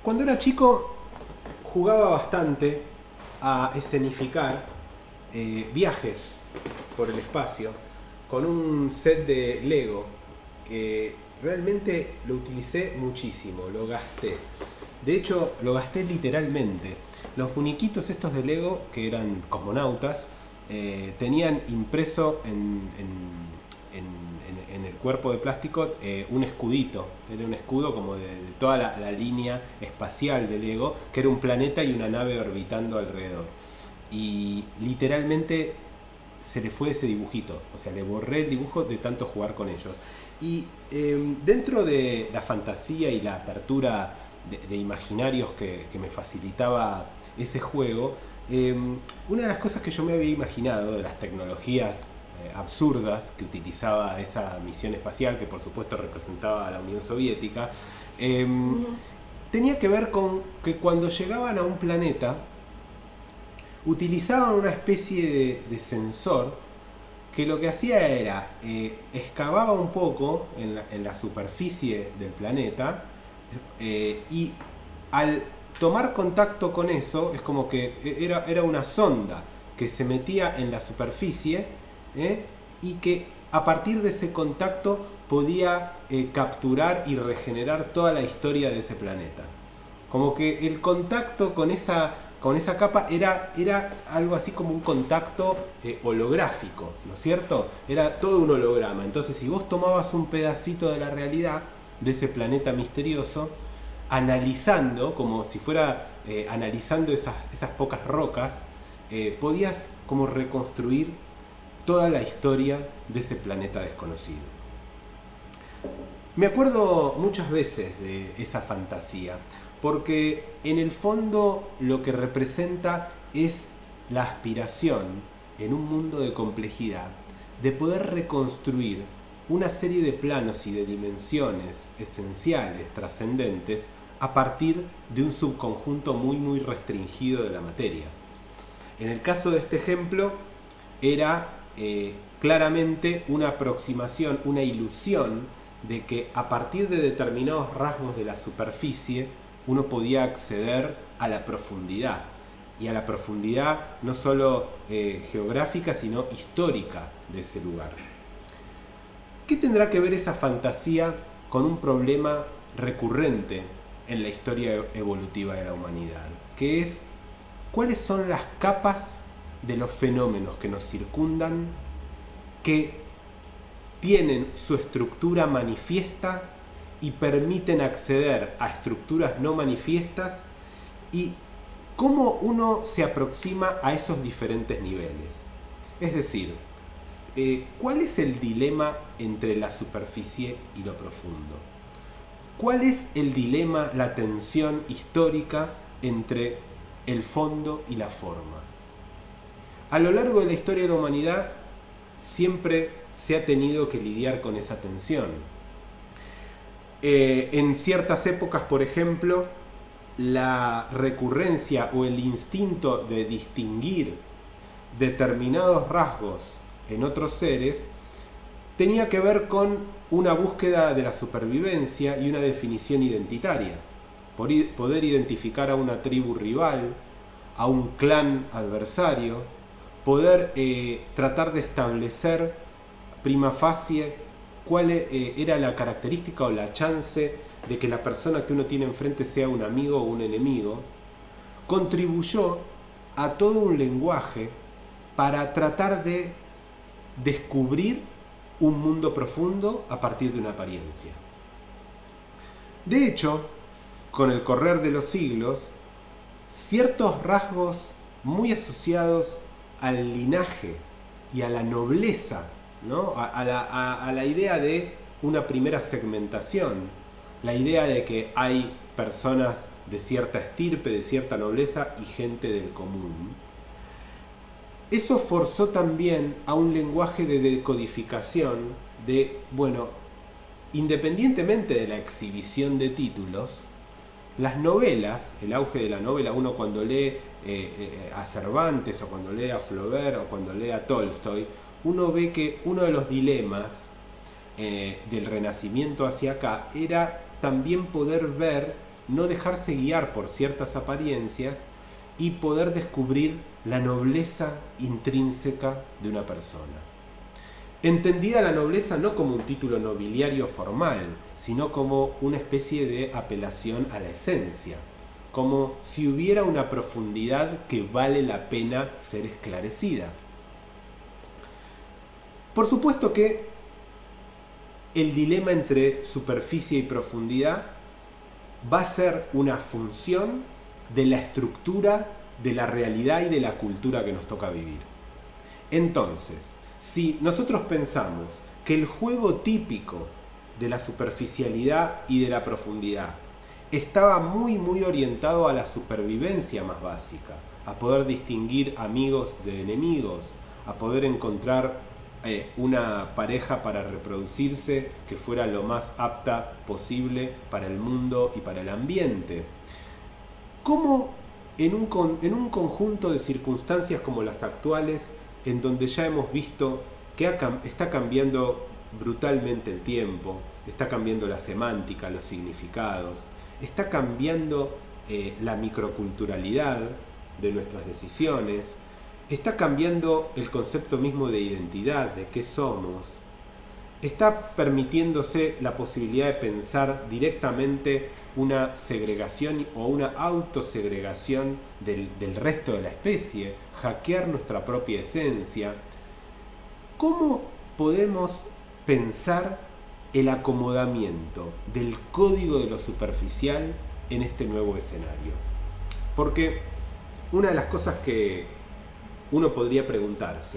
Cuando era chico jugaba bastante a escenificar viajes por el espacio con un set de Lego que realmente lo utilicé muchísimo, lo gasté. De hecho, lo gasté literalmente. Los muñequitos estos de Lego, que eran cosmonautas, tenían impreso en el cuerpo de plástico un escudito. Era un escudo como de toda la línea espacial de Lego, que era un planeta y una nave orbitando alrededor. Y literalmente se le fue ese dibujito, o sea, le borré el dibujo de tanto jugar con ellos. Y dentro de la fantasía y la apertura de imaginarios que me facilitaba ese juego, una de las cosas que yo me había imaginado de las tecnologías absurdas que utilizaba esa misión espacial, que por supuesto representaba a la Unión Soviética, tenía que ver con que cuando llegaban a un planeta utilizaban una especie de sensor que lo que hacía era excavaba un poco en la superficie del planeta, y al tomar contacto con eso es como que era una sonda que se metía en la superficie, y que a partir de ese contacto podía capturar y regenerar toda la historia de ese planeta. Como que el contacto con esa capa era algo así como un contacto holográfico, ¿no es cierto? Era todo un holograma. Entonces, si vos tomabas un pedacito de la realidad de ese planeta misterioso, analizando, como si fuera analizando esas pocas rocas, podías como reconstruir toda la historia de ese planeta desconocido. Me acuerdo muchas veces de esa fantasía, porque en el fondo lo que representa es la aspiración en un mundo de complejidad de poder reconstruir una serie de planos y de dimensiones esenciales, trascendentes, a partir de un subconjunto muy restringido de la materia. En el caso de este ejemplo era claramente una aproximación, una ilusión de que a partir de determinados rasgos de la superficie uno podía acceder a la profundidad, y a la profundidad no solo geográfica sino histórica de ese lugar. ¿Qué tendrá que ver esa fantasía con un problema recurrente en la historia evolutiva de la humanidad? Que es, ¿cuáles son las capas de los fenómenos que nos circundan que tienen su estructura manifiesta y permiten acceder a estructuras no manifiestas, y cómo uno se aproxima a esos diferentes niveles? Es decir, ¿cuál es el dilema entre la superficie y lo profundo? ¿Cuál es el dilema, la tensión histórica entre el fondo y la forma? A lo largo de la historia de la humanidad siempre se ha tenido que lidiar con esa tensión. En ciertas épocas, por ejemplo, la recurrencia o el instinto de distinguir determinados rasgos en otros seres tenía que ver con una búsqueda de la supervivencia y una definición identitaria. Poder identificar a una tribu rival, a un clan adversario, poder tratar de establecer prima facie cuál era la característica o la chance de que la persona que uno tiene enfrente sea un amigo o un enemigo, contribuyó a todo un lenguaje para tratar de descubrir un mundo profundo a partir de una apariencia. De hecho, con el correr de los siglos, ciertos rasgos muy asociados al linaje y a la nobleza, ¿no? a la idea de una primera segmentación, la idea de que hay personas de cierta estirpe, de cierta nobleza y gente del común. Eso forzó también a un lenguaje de decodificación de, bueno, independientemente de la exhibición de títulos, las novelas, el auge de la novela, uno cuando lee a Cervantes o cuando lee a Flaubert o cuando lee a Tolstoy, uno ve que uno de los dilemas del Renacimiento hacia acá era también poder ver no dejarse guiar por ciertas apariencias y poder descubrir la nobleza intrínseca de una persona. Entendida la nobleza no como un título nobiliario formal, sino como una especie de apelación a la esencia, como si hubiera una profundidad que vale la pena ser esclarecida. Por supuesto que el dilema entre superficie y profundidad va a ser una función de la estructura, de la realidad y de la cultura que nos toca vivir. Entonces, si nosotros pensamos que el juego típico de la superficialidad y de la profundidad estaba muy orientado a la supervivencia más básica, a poder distinguir amigos de enemigos, a poder encontrar una pareja para reproducirse que fuera lo más apta posible para el mundo y para el ambiente. ¿Cómo en un conjunto de circunstancias como las actuales, en donde ya hemos visto que está cambiando brutalmente el tiempo, está cambiando la semántica, los significados, está cambiando la microculturalidad de nuestras decisiones, está cambiando el concepto mismo de identidad, de qué somos, está permitiéndose la posibilidad de pensar directamente una segregación o una autosegregación del resto de la especie, hackear nuestra propia esencia. ¿Cómo podemos pensar el acomodamiento del código de lo superficial en este nuevo escenario? Porque una de las cosas que uno podría preguntarse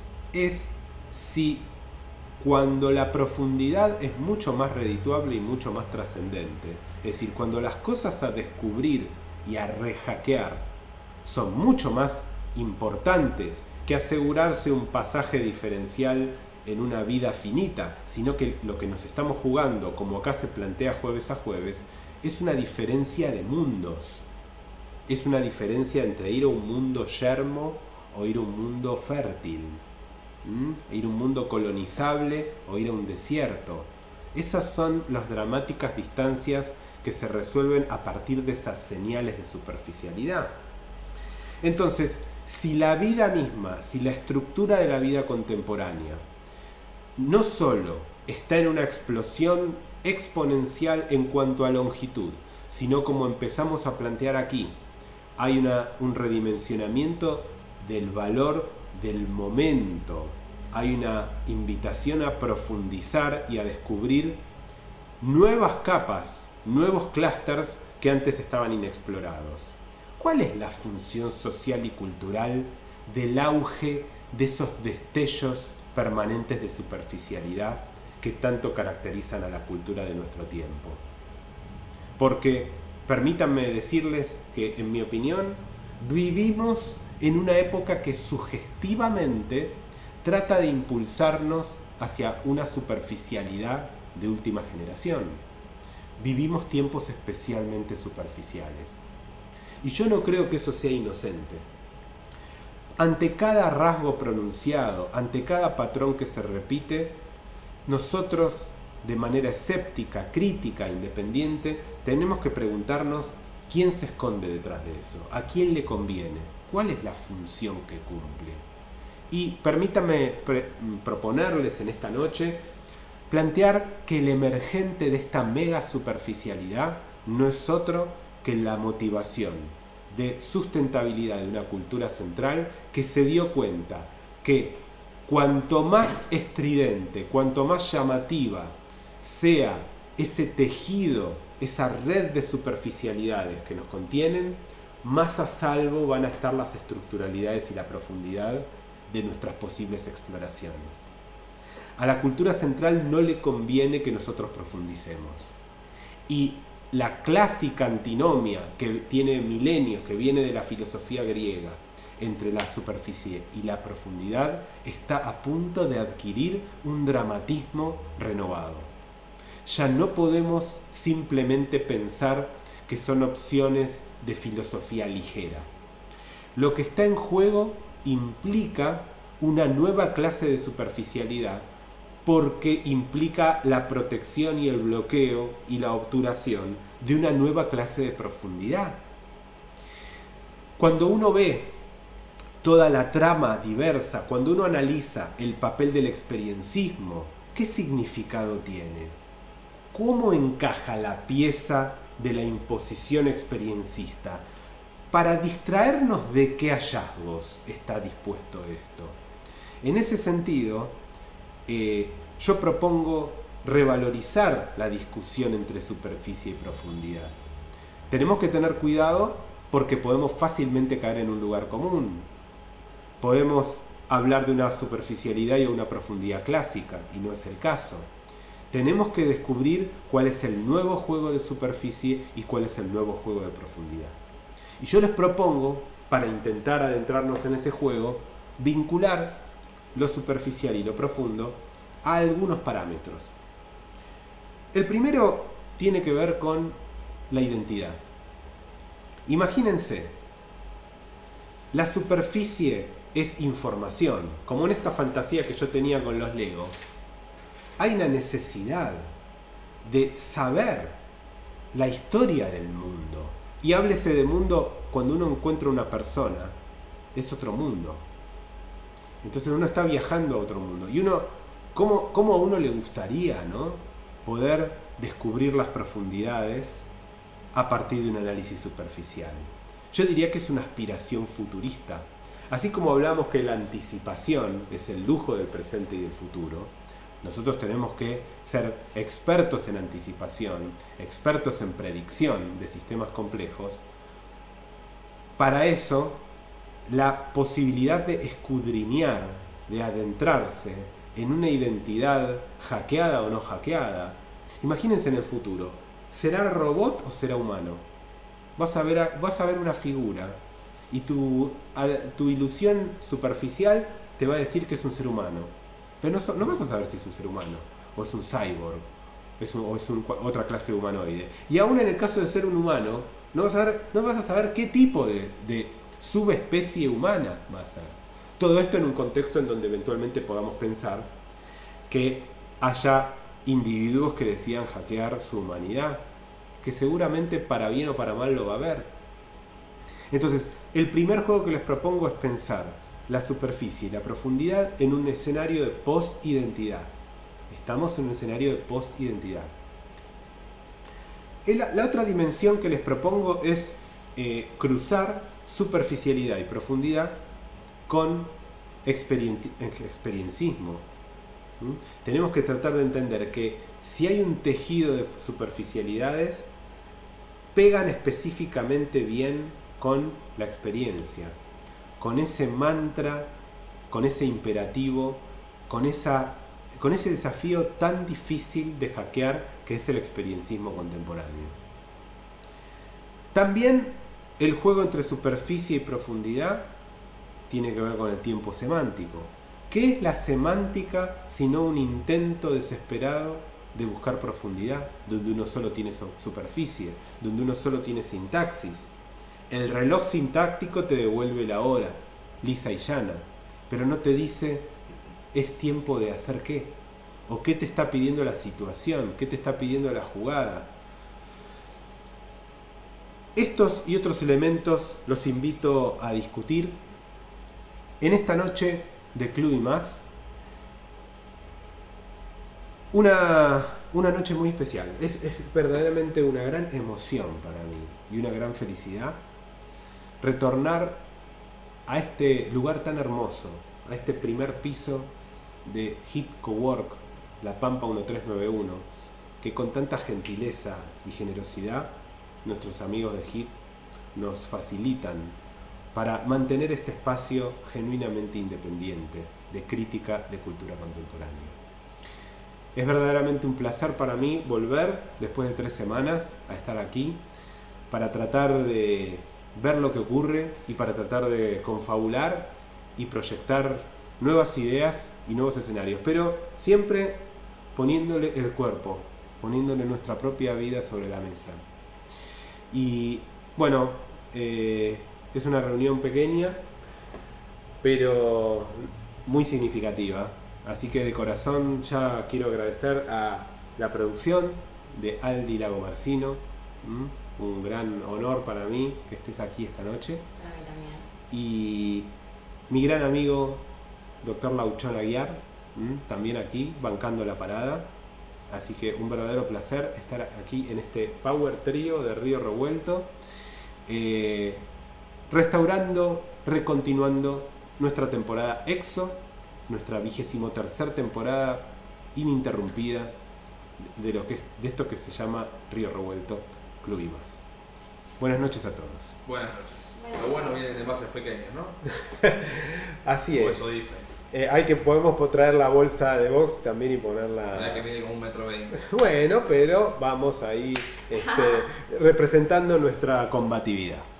es si cuando la profundidad es mucho más redituable y mucho más trascendente, es decir, cuando las cosas a descubrir y a rehackear son mucho más importantes que asegurarse un pasaje diferencial en una vida finita, sino que lo que nos estamos jugando, como acá se plantea jueves a jueves, es una diferencia de mundos. Es una diferencia entre ir a un mundo yermo o ir a un mundo fértil. Ir a un mundo colonizable o ir a un desierto. Esas son las dramáticas distancias que se resuelven a partir de esas señales de superficialidad. Entonces, si la vida misma, si la estructura de la vida contemporánea no solo está en una explosión exponencial en cuanto a longitud, sino como empezamos a plantear aquí, hay un redimensionamiento del valor del momento, hay una invitación a profundizar y a descubrir nuevas capas, nuevos clústeres que antes estaban inexplorados. ¿Cuál es la función social y cultural del auge de esos destellos permanentes de superficialidad que tanto caracterizan a la cultura de nuestro tiempo? Porque permítanme decirles que, en mi opinión, vivimos en una época que sugestivamente trata de impulsarnos hacia una superficialidad de última generación. Vivimos tiempos especialmente superficiales. Y yo no creo que eso sea inocente. Ante cada rasgo pronunciado, ante cada patrón que se repite, nosotros, de manera escéptica, crítica, independiente, tenemos que preguntarnos quién se esconde detrás de eso, a quién le conviene, cuál es la función que cumple. Y permítanme proponerles en esta noche plantear que el emergente de esta mega superficialidad no es otro que la motivación de sustentabilidad de una cultura central que se dio cuenta que cuanto más estridente, cuanto más llamativa sea ese tejido, esa red de superficialidades que nos contienen, más a salvo van a estar las estructuralidades y la profundidad de nuestras posibles exploraciones. A la cultura central no le conviene que nosotros profundicemos. Y la clásica antinomia que tiene milenios, que viene de la filosofía griega, entre la superficie y la profundidad, está a punto de adquirir un dramatismo renovado. Ya no podemos simplemente pensar que son opciones de filosofía ligera. Lo que está en juego implica una nueva clase de superficialidad porque implica la protección y el bloqueo y la obturación de una nueva clase de profundidad. Cuando uno ve toda la trama diversa, cuando uno analiza el papel del experienciismo, ¿qué significado tiene? ¿Cómo encaja la pieza de la imposición experiencista? Para distraernos de qué hallazgos está dispuesto esto. En ese sentido, yo propongo revalorizar la discusión entre superficie y profundidad. Tenemos que tener cuidado porque podemos fácilmente caer en un lugar común. Podemos hablar de una superficialidad y una profundidad clásica, y no es el caso. Tenemos que descubrir cuál es el nuevo juego de superficie y cuál es el nuevo juego de profundidad. Y yo les propongo, para intentar adentrarnos en ese juego, vincular lo superficial y lo profundo a algunos parámetros. El primero tiene que ver con la identidad. Imagínense, la superficie es información, como en esta fantasía que yo tenía con los Lego. Hay una necesidad de saber la historia del mundo. Y háblese de mundo cuando uno encuentra una persona, es otro mundo. Entonces uno está viajando a otro mundo. Y uno, ¿cómo a uno le gustaría, ¿no?, poder descubrir las profundidades a partir de un análisis superficial? Yo diría que es una aspiración futurista. Así como hablamos que la anticipación es el lujo del presente y del futuro, nosotros tenemos que ser expertos en anticipación, expertos en predicción de sistemas complejos. Para eso, la posibilidad de escudriñar, de adentrarse en una identidad hackeada o no hackeada. Imagínense en el futuro, ¿será robot o será humano? Vas a ver una figura y tu ilusión superficial te va a decir que es un ser humano. Pero no vas a saber si es un ser humano, o es un cyborg, o es otra clase de humanoide. Y aún en el caso de ser un humano, no vas a saber qué tipo de subespecie humana va a ser. Todo esto en un contexto en donde eventualmente podamos pensar que haya individuos que decidan hackear su humanidad, que seguramente para bien o para mal lo va a haber. Entonces, el primer juego que les propongo es pensar la superficie y la profundidad en un escenario de post-identidad. Estamos en un escenario de post-identidad. La otra dimensión que les propongo es cruzar superficialidad y profundidad con experienciismo. Tenemos que tratar de entender que si hay un tejido de superficialidades, pegan específicamente bien con la experiencia, con ese mantra, con ese imperativo, con ese desafío tan difícil de hackear que es el experienciismo contemporáneo. También el juego entre superficie y profundidad tiene que ver con el tiempo semántico. ¿Qué es la semántica sino un intento desesperado de buscar profundidad, donde uno solo tiene superficie, donde uno solo tiene sintaxis? El reloj sintáctico te devuelve la hora, lisa y llana, pero no te dice es tiempo de hacer qué, o qué te está pidiendo la situación, qué te está pidiendo la jugada. Estos y otros elementos los invito a discutir en esta noche de Club y más. Una noche muy especial, es verdaderamente una gran emoción para mí y una gran felicidad retornar a este lugar tan hermoso, a este primer piso de HIT Cowork, La Pampa 1391, que con tanta gentileza y generosidad nuestros amigos de HIT nos facilitan para mantener este espacio genuinamente independiente de crítica de cultura contemporánea. Es verdaderamente un placer para mí volver después de 3 semanas a estar aquí para tratar de ver lo que ocurre y para tratar de confabular y proyectar nuevas ideas y nuevos escenarios, pero siempre poniéndole el cuerpo, poniéndole nuestra propia vida sobre la mesa. Y bueno, es una reunión pequeña, pero muy significativa. Así que de corazón ya quiero agradecer a la producción de Aldi Lago Marcino. Un gran honor para mí que estés aquí esta noche. Para mí también. Y mi gran amigo, doctor Lauchón Aguiar, también aquí, bancando la parada. Así que un verdadero placer estar aquí en este Power Trio de Río Revuelto, restaurando, recontinuando nuestra temporada EXO, nuestra 23ª temporada ininterrumpida de esto que se llama Río Revuelto Club y Más. Buenas noches a todos. Buenas noches. Lo bueno viene de envases pequeños, ¿no? Así O es. eso dicen. Podemos traer la bolsa de box también y ponerla. La que mide como 1,20 m. Bueno, pero vamos ahí representando nuestra combatividad.